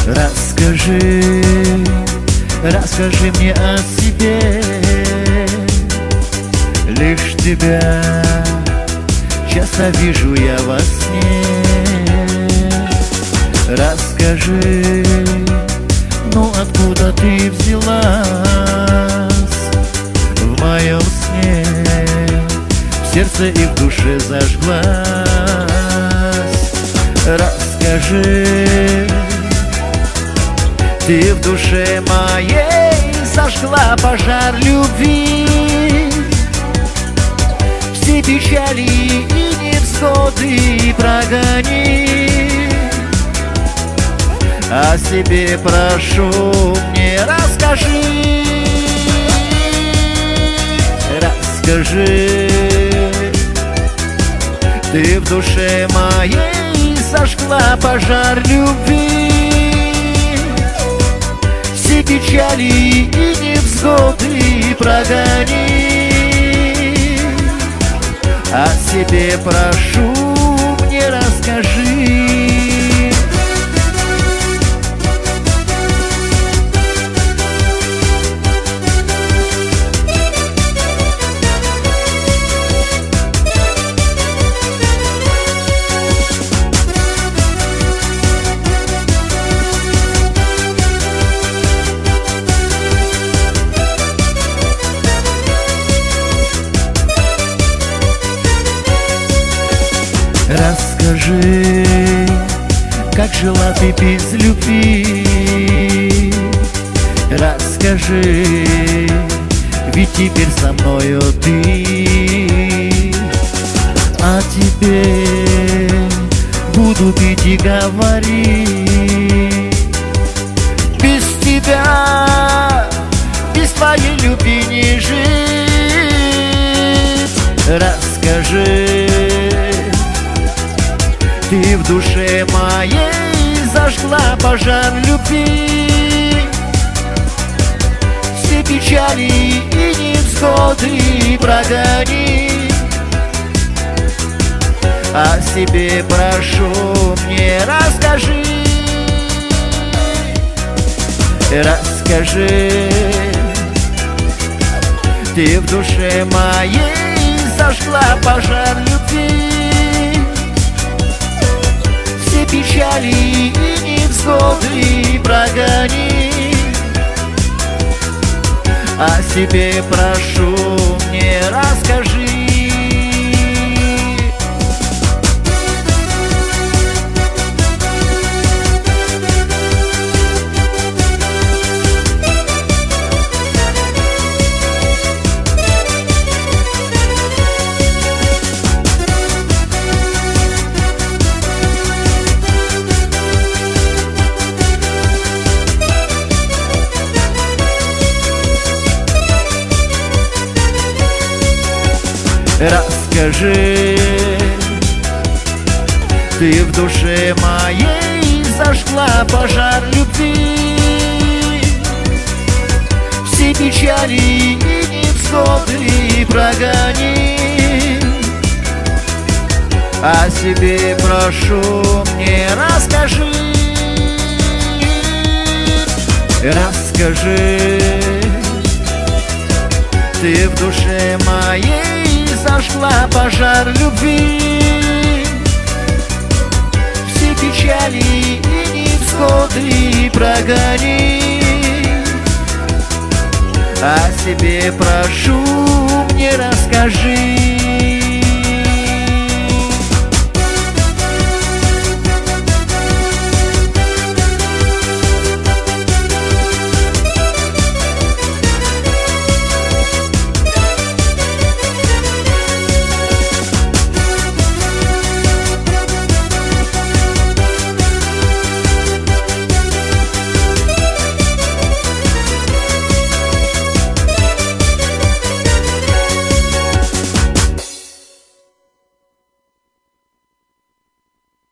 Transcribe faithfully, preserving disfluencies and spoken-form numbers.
Расскажи, расскажи мне о себе. Лишь тебя часто вижу я во сне. Расскажи, ну откуда ты взялась в моем сне? В сердце и в душе зажглась. Расскажи, ты в душе моей зажгла пожар любви. Все печали и невзгоды прогони. О себе прошу, мне расскажи. Расскажи, ты в душе моей зажгла пожар любви. Все печали и невзгоды прогони. О себе прошу, мне расскажи. Расскажи, как жила ты без любви. Расскажи, ведь теперь со мною ты. О тебе буду пить и говорить. Без тебя, без твоей любви не жить. Расскажи, ты в душе моей зажгла пожар любви. Все печали и невзгоды прогони. О себе прошу, мне расскажи. Расскажи, ты в душе моей зажгла пожар любви. Все печали и невзгоды прогони. О себе прошу, мне расскажи. Расскажи, ты в душе моей зажгла пожар любви. Все печали и невзгоды прогони. О себе прошу, мне расскажи. Расскажи, ты в душе моей зажгла пожар любви. Все печали и невзгоды прогони. О себе прошу, мне расскажи.